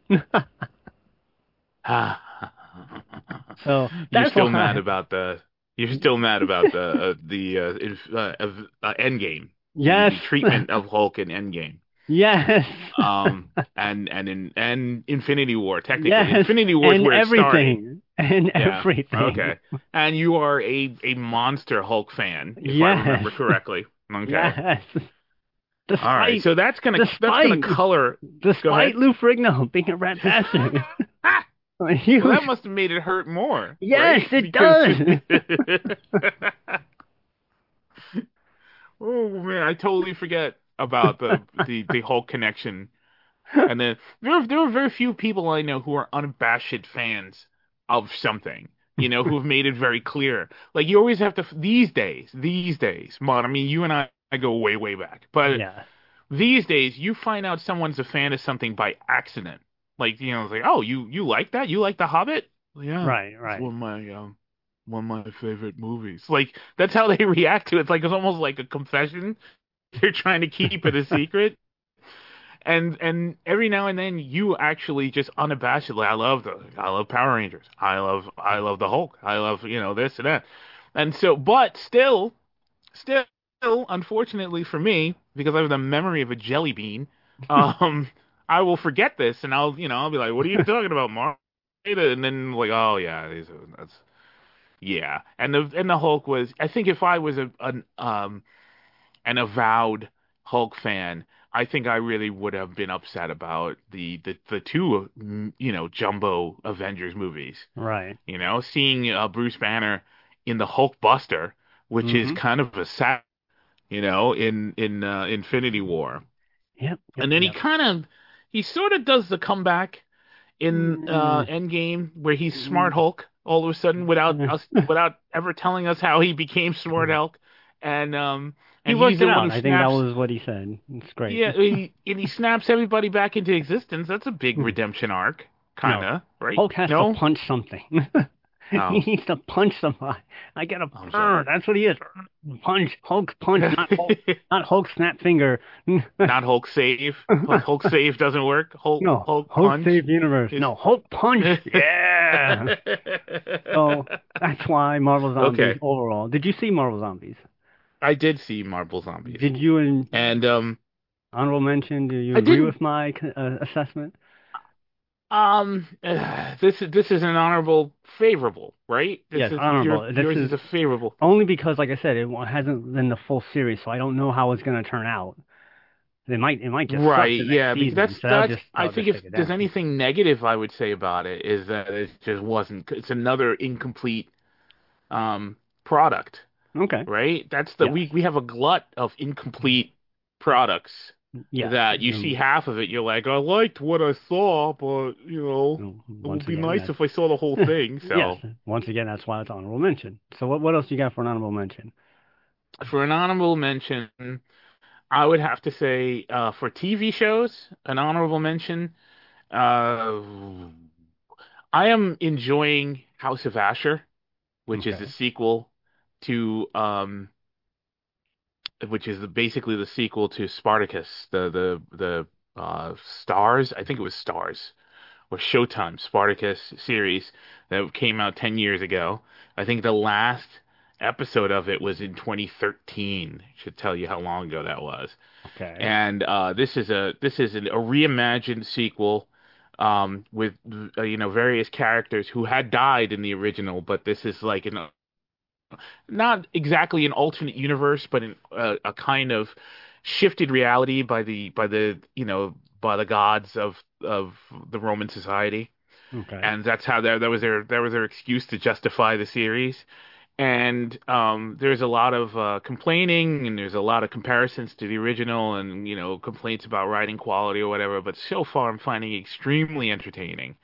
So that's still mad about the. You're still mad about the Endgame. Yes. The treatment of Hulk in Endgame. Yes. And Infinity War, technically. Yes. Infinity War is where it's starting. And everything. Okay. And you are a monster Hulk fan, if I remember correctly. Okay. Yes. All right. So that's gonna color. Despite Lou Ferrigno being a rat bastard. Well, that must have made it hurt more. Yes, right? It does. Oh man, I totally forget about the Hulk connection. And then there are very few people I know who are unabashed fans of something, who have made it very clear. Like you always have to these days, Mon. I mean, you and I go way, way back, but these days you find out someone's a fan of something by accident. Like it's like, oh, you like that? You like The Hobbit? Yeah, right. It's one of my favorite movies. Like that's how they react to it. It's almost like a confession. They're trying to keep it a secret. And every now and then you actually just unabashedly, I love Power Rangers. I love the Hulk. I love this and that. And so, but still, unfortunately for me, because I have the memory of a jelly bean, I will forget this, and I'll be like, "What are you talking about, Mark?" And then like, "Oh yeah, that's yeah." And the Hulk was. I think if I was an avowed Hulk fan, I think I really would have been upset about the two, jumbo Avengers movies. Right. Seeing Bruce Banner in the Hulk Buster, which is kind of a sad, in Infinity War. Yep. And then he sort of does the comeback in Endgame where he's Smart Hulk all of a sudden without ever telling us how he became Smart Hulk. And he worked it out. I think that was what he said. It's great. Yeah, he snaps everybody back into existence. That's a big redemption arc, kind of, right? Hulk has to punch something. Oh. He needs to punch somebody. I get a that's what he is. Punch, Hulk punch, not Hulk snap finger. Not Hulk save. Hulk save doesn't work. Hulk punch. Save universe. No, Hulk punch. Yeah. So that's why Marvel Zombies overall. Did you see Marvel Zombies? I did see Marvel Zombies. Did you honorable mention? Do you agree with my assessment? This is an honorable favorable, right? Yes, honorable. Yours is a favorable. Only because, like I said, it hasn't been the full series, so I don't know how it's going to turn out. It might just right, suck yeah. Season, That's I think if there's down. anything negative I would say about it is that it just wasn't. It's another incomplete product. Okay. Right. That's we have a glut of incomplete products. Yeah. That you see half of it, you're like, I liked what I saw, but it would be nice if I saw the whole thing. So yes. Once again, that's why it's honorable mention. So what else you got for an honorable mention? For an honorable mention, I would have to say for TV shows, an honorable mention. I am enjoying House of Asher, which is the sequel to which is basically the sequel to Spartacus, the Stars, I think it was Stars, or Showtime Spartacus series that came out 10 years ago. I think the last episode of it was in 2013. Should tell you how long ago that was. Okay. And this is a reimagined sequel with various characters who had died in the original, but this is like not exactly an alternate universe, but a kind of shifted reality by the gods of the Roman society. Okay. And that's how that was their excuse to justify the series. And there's a lot of complaining, and there's a lot of comparisons to the original, and complaints about writing quality or whatever. But so far, I'm finding it extremely entertaining.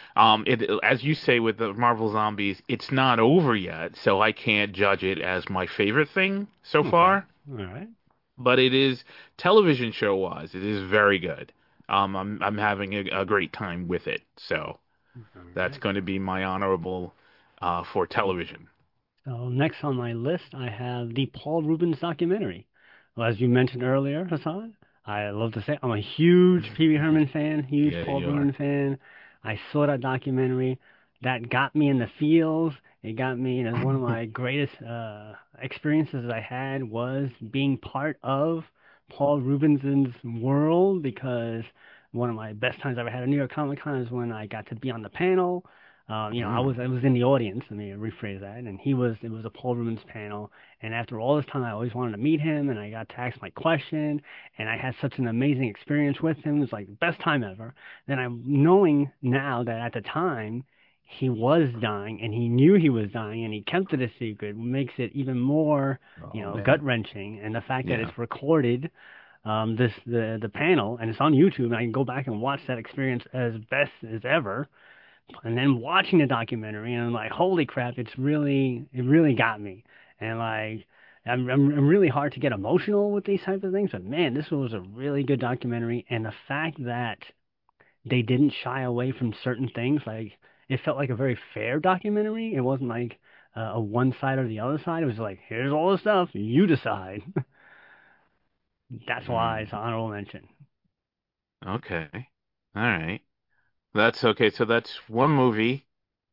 As you say with the Marvel Zombies, it's not over yet, so I can't judge it as my favorite thing so far. All right. But it is, television show wise, it is very good. I'm having a great time with it, so that's going to be my honorable for television. So next on my list, I have the Paul Reubens documentary. Well, as you mentioned earlier, Hassan, I love to say I'm a huge Pee Wee Herman fan, huge Paul Reubens fan. I saw that documentary. That got me in the feels. It got me, one of my greatest experiences I had was being part of Paul Reubens' world, because one of my best times I ever had at New York Comic Con is when I got to be on the panel. I was in the audience. Let me rephrase that. And it was a Paul Reubens panel. And after all this time, I always wanted to meet him, and I got to ask my question, and I had such an amazing experience with him. It was like the best time ever. Then I'm knowing now that at the time he was dying, and he knew he was dying, and he kept it a secret, makes it even more, gut wrenching. And the fact that it's recorded, the panel, and it's on YouTube, and I can go back and watch that experience as best as ever. And then watching the documentary, and I'm like, holy crap, it really got me. And like, I'm really hard to get emotional with these types of things, but man, this was a really good documentary. And the fact that they didn't shy away from certain things, like, it felt like a very fair documentary. It wasn't like a one side or the other side. It was like, here's all the stuff, you decide. That's why it's an honorable mention. Okay. All right. That's okay. So that's one movie,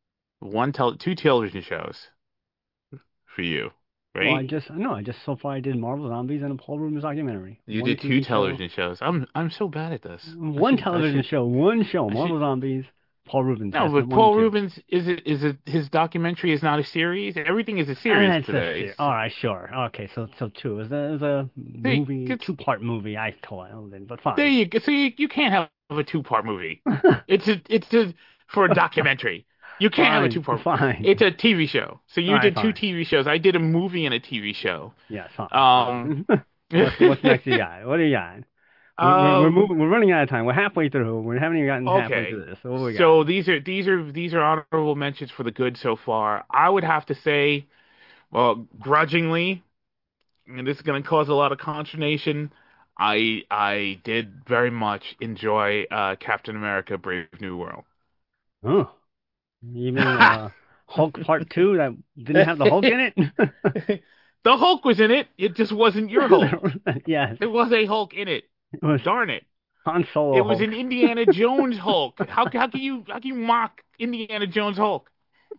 two television shows for you, right? Well, I just so far I did Marvel Zombies and a Paul Reubens documentary. You did two television shows. I'm so bad at this. One television show, Marvel Zombies. Paul Rubens. No, has but one Paul and two. Rubens his documentary is not a series. Everything is a series That's today. All right, sure. Okay, so two. It was a movie, 2-part movie. I called it, but fine. There you go. So you can't have a 2-part movie. it's for a documentary. You can't have a 2-part. Fine. It's a TV show. So you did fine. 2 TV shows. I did a movie and a TV show. Yes. Fine. What's next you got? What do you got? We're running out of time. We're halfway through. We haven't even gotten halfway through this. So what we got? So these are honorable mentions for the good so far. I would have to say, well, grudgingly, and this is going to cause a lot of consternation, I did very much enjoy Captain America: Brave New World. Oh, you mean Hulk Part 2 that didn't have the Hulk in it? The Hulk was in it. It just wasn't your Hulk. Yes. There was a Hulk in it. Darn it. Han Solo It was Hulk. an Indiana Jones Hulk. How can you mock Indiana Jones Hulk?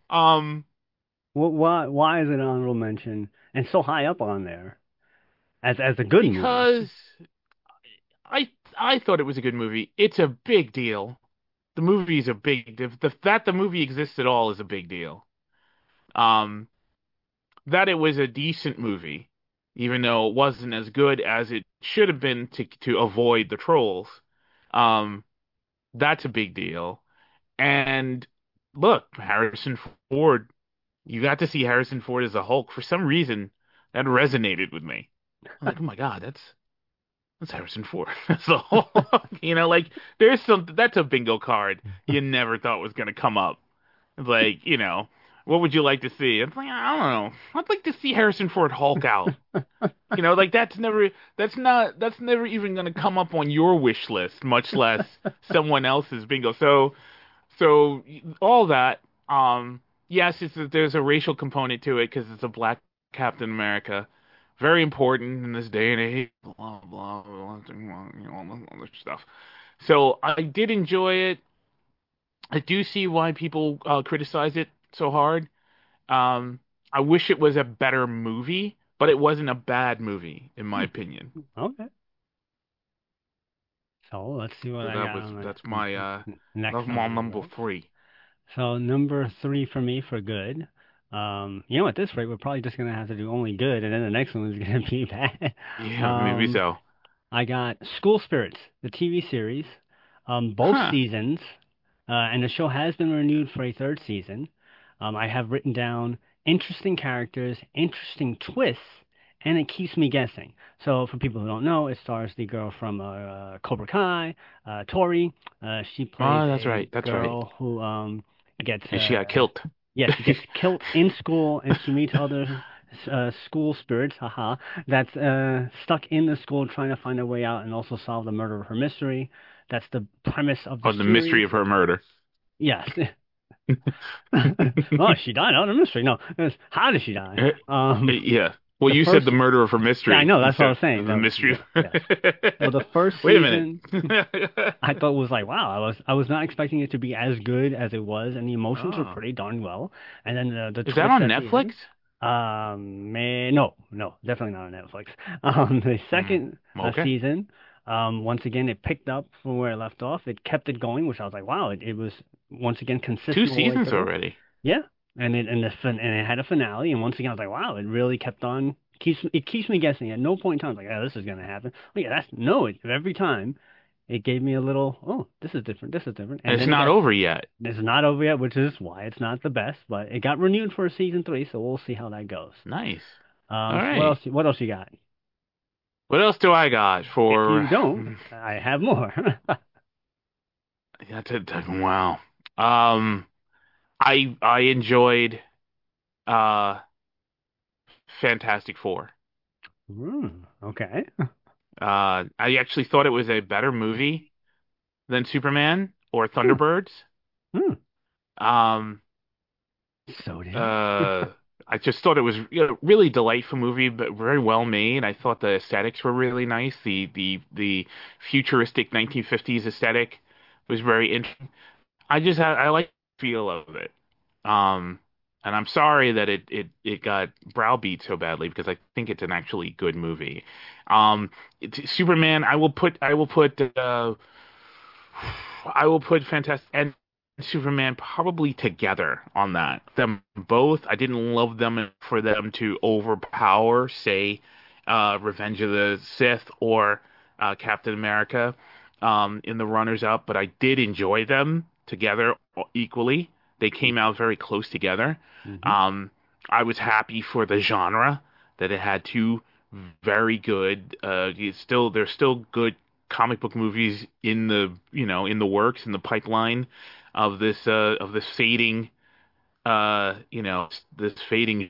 Why is it an honorable mention and so high up on there as a good movie? Because I thought it was a good movie. It's a big deal. The movie is a big deal. That the movie exists at all is a big deal. That it was a decent movie, even though it wasn't as good as it should have been to avoid the trolls. That's a big deal. And look, Harrison Ford, you got to see Harrison Ford as a Hulk. For some reason, that resonated with me. I'm like, oh my God, that's Harrison Ford. That's the Hulk. That's a bingo card you never thought was going to come up. It's like, what would you like to see? It's like, I don't know. I'd like to see Harrison Ford Hulk out. That's never even going to come up on your wish list, much less someone else's bingo. So all that, yes, there's a racial component to it because it's a black Captain America. Very important in this day and age, blah, blah, blah, all this other stuff. So I did enjoy it. I do see why people criticize it so hard. I wish it was a better movie, but it wasn't a bad movie, in my opinion. Okay. So let's see what I got. That's my number 3. So number 3 for me for good. At this rate, we're probably just gonna have to do only good, and then the next one is gonna be bad. Yeah, maybe so. I got School Spirits, the TV series, both seasons, and the show has been renewed for a 3rd season. I have written down interesting characters, interesting twists, and it keeps me guessing. So for people who don't know, it stars the girl from Cobra Kai, Tori. She plays that's girl who gets... And she got killed. Yes, she gets killed in school, and she meets other school spirits, that's stuck in the school trying to find a way out and also solve the murder of her mystery. That's the premise of the series. The mystery of her murder. Yes. Oh, she died out of mystery. No, how did she die? Yeah. Well, you said the murder of her mystery. Yeah, I know. That's what I was saying. The mystery. Yes. Well, the first Wait season, a minute. I thought was like, wow. I was not expecting it to be as good as it was, and the emotions were pretty darn well. And then the is that on Netflix? No, definitely not on Netflix. The second season, once again, it picked up from where it left off. It kept it going, which I was like, wow. It was once again consistent. 2 seasons already. Yeah. And it had a finale, and once again I was like, wow, it really kept on. It keeps me guessing. At no point in time I was like, oh, this is gonna happen. Every time it gave me a little, oh, this is different. And it's not over yet. It's not over yet, which is why it's not the best. But it got renewed for season 3, so we'll see how that goes. Nice. All right. What else you got? What else do I got for? If you don't, I have more. That's it. Wow. I enjoyed Fantastic Four. Okay. I actually thought it was a better movie than Superman or Thunderbirds. So did I just thought it was a really delightful movie, but very well made. I thought the aesthetics were really nice. The futuristic 1950s aesthetic was very interesting. I like the feel of it. And I'm sorry that it got browbeat so badly because I think it's an actually good movie. Superman, I will put Fantastic and Superman probably together on that. Them both, I didn't love them for them to overpower, say, Revenge of the Sith or Captain America in the runners-up, but I did enjoy them together equally. They came out very close together. I was happy for the genre that it had two very good. There's still good comic book movies in the works, in the pipeline of this fading this fading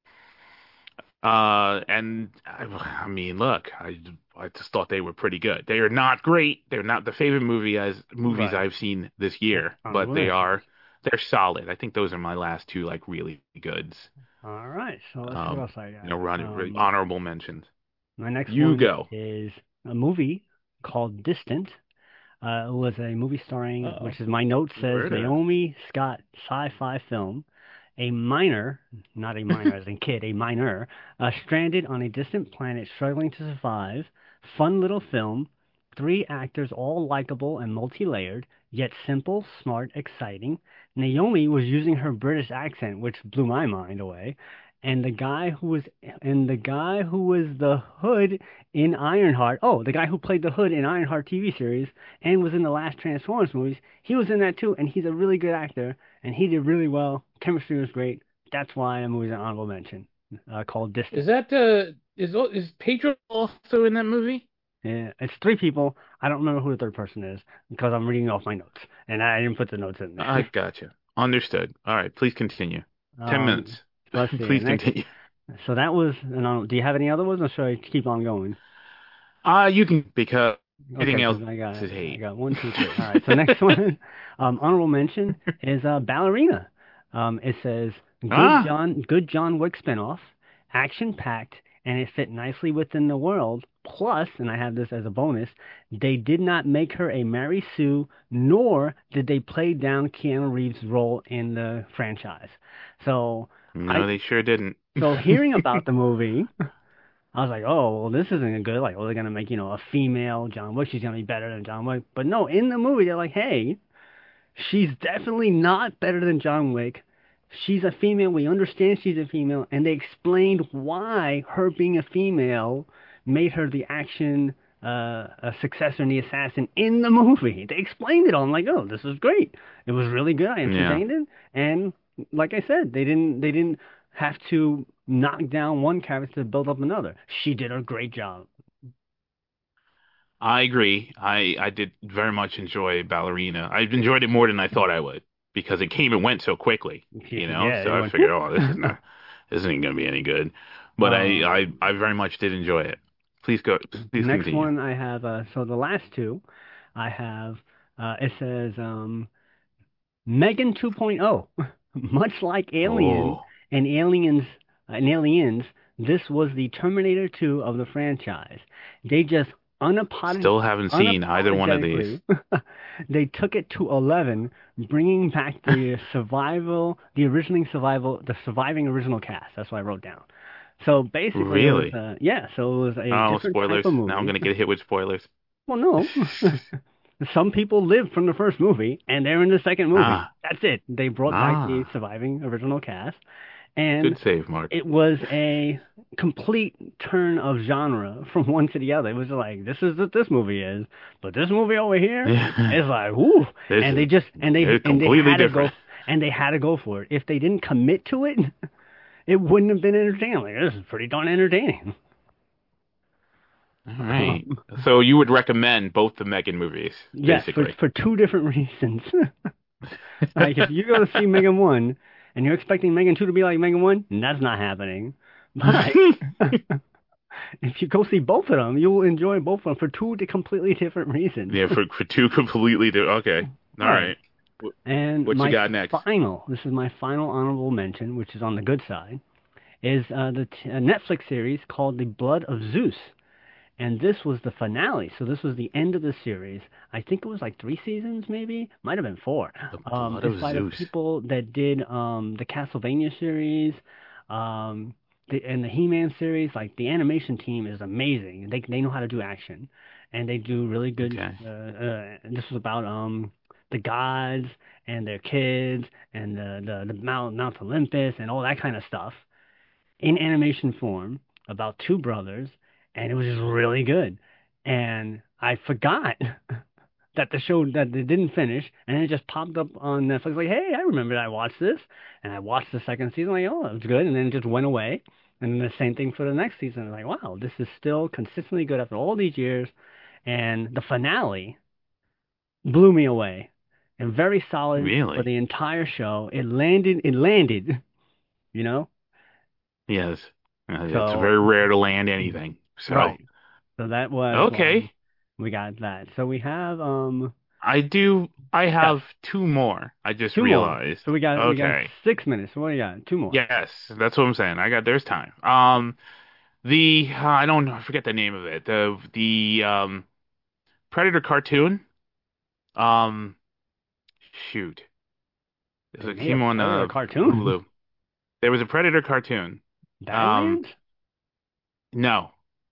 and I mean, look, I just thought they were pretty good. They are not great. They're not the favorite movies Right. I've seen this year, but they're solid. I think those are my last two like really goods. All right, so let's see what else I got. Honorable mentions. My next You one go. is a movie called Distant. It was a movie starring, which is my note says, Naomi Scott sci-fi film. A minor, not a minor as in kid, a minor, stranded on a distant planet struggling to survive. Fun little film. 3 actors, all likable and multi-layered, yet simple, smart, exciting. Naomi was using her British accent, which blew my mind away. And the guy who was the Hood in Ironheart. Oh, the guy who played the Hood in Ironheart TV series and was in the last Transformers movies. He was in that too, and he's a really good actor, and he did really well. Chemistry was great. That's why the movie's an honorable mention. Called Distant. Is that is Pedro also in that movie? Yeah, it's 3 people. I don't remember who the third person is because I'm reading off my notes, and I didn't put the notes in there. I gotcha. Understood. All right, please continue. 10 minutes. Let's see. Please continue. So that was. Do you have any other ones, or should I keep on going? You can, because everything else is hate. I got 1, 2, 3. All right. So next one, honorable mention is Ballerina. It says good John Wick spinoff, action packed, and it fit nicely within the world. Plus, and I have this as a bonus, they did not make her a Mary Sue, nor did they play down Keanu Reeves' role in the franchise. So no, they sure didn't. So hearing about the movie, I was like, oh, well, this isn't good. Like, they're gonna make a female John Wick. She's gonna be better than John Wick. But no, in the movie, they're like, hey, she's definitely not better than John Wick. She's a female. We understand she's a female, and they explained why her being a female made her the action a successor and the assassin in the movie. They explained it all. I'm like, oh, this is great. It was really good. I entertained it, and like I said, they didn't have to knock down one character to build up another. She did a great job. I agree. I did very much enjoy Ballerina. I enjoyed it more than I thought I would because it came and went so quickly. Yeah, so I figured, this isn't going to be any good. But I very much did enjoy it. Please go. Please next continue. one I have. So the last two, I have. It says Megan 2.0. Much like Alien and Aliens, this was the Terminator 2 of the franchise. They just still haven't seen either one of these. They took it to 11, bringing back the surviving original cast. That's what I wrote down. So basically, really, so it was a different spoilers. type of movie. Now I'm going to get hit with spoilers. Well, no. Some people lived from the first movie, and they're in the second movie. That's it. They brought back the surviving original cast. And good save, Mark. It was a complete turn of genre from one to the other. It was like, this is what this movie is, but this movie over here is like, whoo! And they had to go for it. If they didn't commit to it, it wouldn't have been entertaining. Like, this is pretty darn entertaining. All right. So you would recommend both the Megan movies, basically? Yes, for 2 different reasons. Like, if you go to see Megan 1, and you're expecting Megan 2 to be like Megan 1, that's not happening. But if you go see both of them, you'll enjoy both of them for 2 completely different reasons. Yeah, for 2 completely different. Okay. All right. And what you got next? This is my final honorable mention, which is on the good side, is the Netflix series called The Blood of Zeus. And this was the finale. So this was the end of the series. I think it was like 3 seasons, maybe. Might have been 4. It's by the people that did the Castlevania series, and the He-Man series. Like, the animation team is amazing. They know how to do action, and they do really good. Okay. This was about the gods and their kids and the Mount Olympus and all that kind of stuff in animation form about two brothers, and it was just really good. And I forgot that the show that it didn't finish, and it just popped up on Netflix like, hey, I remember I watched this, and I watched the second season like, oh, it was good, and then it just went away. And then the same thing for the next season. Like, wow, this is still consistently good after all these years. And the finale blew me away. And very solid for the entire show. It landed, you know? Yes. It's very rare to land anything. So. Right. So that was... Okay. We got that. So we have... I have two more. I just realized. So we got 6 minutes. So what do you got? Two more. Yes, that's what I'm saying. There's time. I forget the name of it. The Predator cartoon. Shoot. It came on cartoon? Hulu. There was a Predator cartoon. Badlands? No.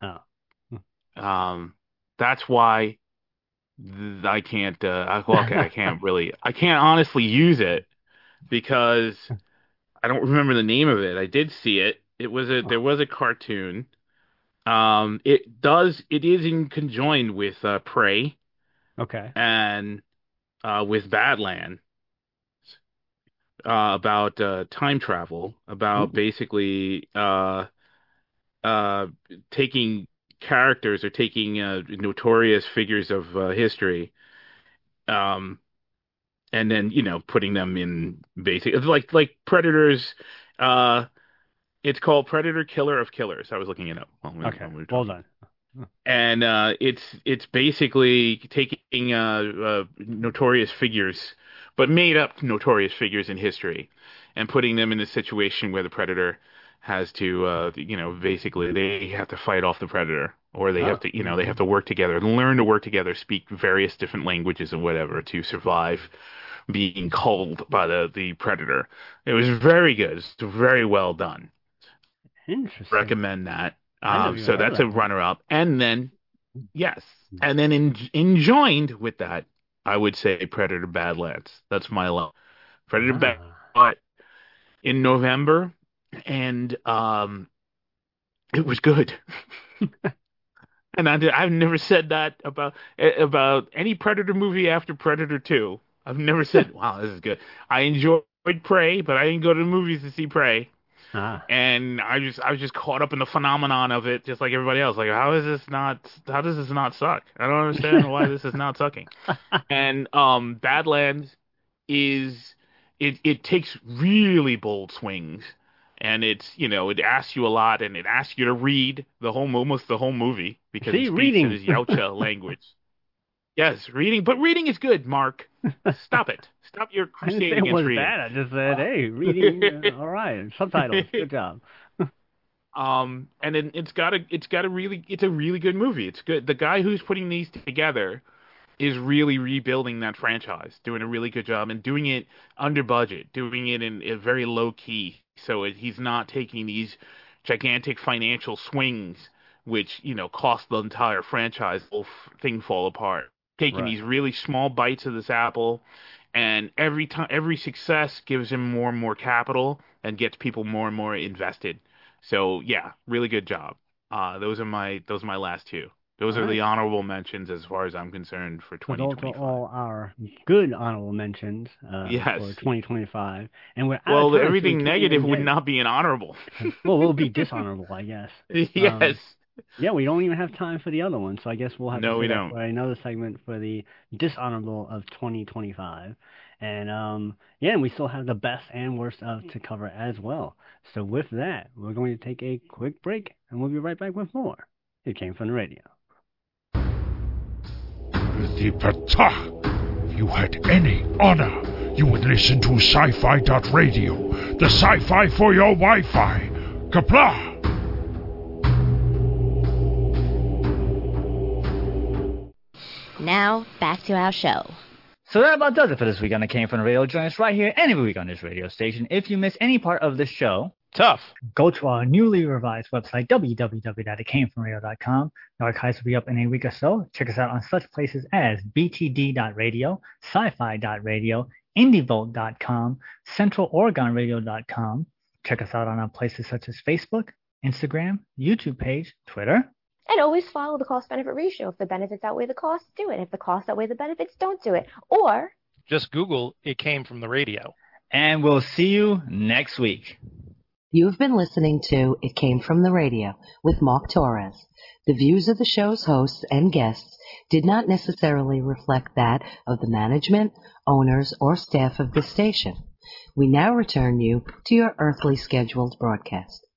Oh. That's why I can't. I can't honestly use it because I don't remember the name of it. I did see it. There was a cartoon. It is in conjoined with Prey. Okay. And with Badlands. About time travel, about basically taking characters or taking notorious figures of history, and then putting them in basic like Predators. It's called Predator Killer of Killers. I was looking it up. Okay, well done. And it's basically taking notorious figures, but made up notorious figures in history, and putting them in a situation where the Predator has to, basically they have to fight off the Predator, or they have to, they have to work together, learn to work together, speak various different languages and whatever to survive being culled by the Predator. It was very good. It's very well done. Interesting. Recommend that. So that's a runner-up. And then, yes. And then enjoined with that, I would say Predator Badlands. That's my love. Predator Badlands in November, and it was good. And I've never said that about any Predator movie after Predator 2. I've never said, wow, this is good. I enjoyed Prey, but I didn't go to the movies to see Prey. And I was just caught up in the phenomenon of it, just like everybody else. Like, how does this not suck? I don't understand why this is not sucking. And Badlands it takes really bold swings, and it asks you a lot, and it asks you to read almost the whole movie because it speaks in his Yautja language. Yes, reading, but reading is good, Mark. Stop it. Stop your crusade against reading. Bad. I just said, hey, reading. All right, subtitles. Good job. And then it's a really good movie. It's good. The guy who's putting these together is really rebuilding that franchise, doing a really good job, and doing it under budget, doing it in a very low key. So he's not taking these gigantic financial swings, which cost the entire franchise whole thing fall apart. Taking these really small bites of this apple, and every success gives him more and more capital and gets people more and more invested. So yeah, really good job. Those are my last two. Those are the honorable mentions as far as I'm concerned for 2025. Those are all our good honorable mentions for 2025. And everything negative would not be an honorable. Well, it will be dishonorable, I guess. Yes. Yeah, we don't even have time for the other one, so I guess we'll have to we don't. For another segment for the dishonorable of 2025. And and we still have the best and worst of to cover as well. So with that, we're going to take a quick break, and we'll be right back with more. It came from the radio. If you had any honor, you would listen to sci-fi.radio, the sci-fi for your Wi-Fi. Kapla! Now, back to our show. So that about does it for this week on It Came From the Radio. Join us right here every week on this radio station. If you miss any part of this show, Tough. Go to our newly revised website, www.itcamefromradio.com. The archives will be up in a week or so. Check us out on such places as btd.radio, sci-fi.radio, indievolt.com, centraloregonradio.com. Check us out on our places such as Facebook, Instagram, YouTube page, Twitter. And always follow the cost-benefit ratio. If the benefits outweigh the costs, do it. If the costs outweigh the benefits, don't do it. Or just Google It Came From the Radio. And we'll see you next week. You've been listening to It Came From the Radio with Mark Torres. The views of the show's hosts and guests did not necessarily reflect that of the management, owners, or staff of the station. We now return you to your earthly scheduled broadcast.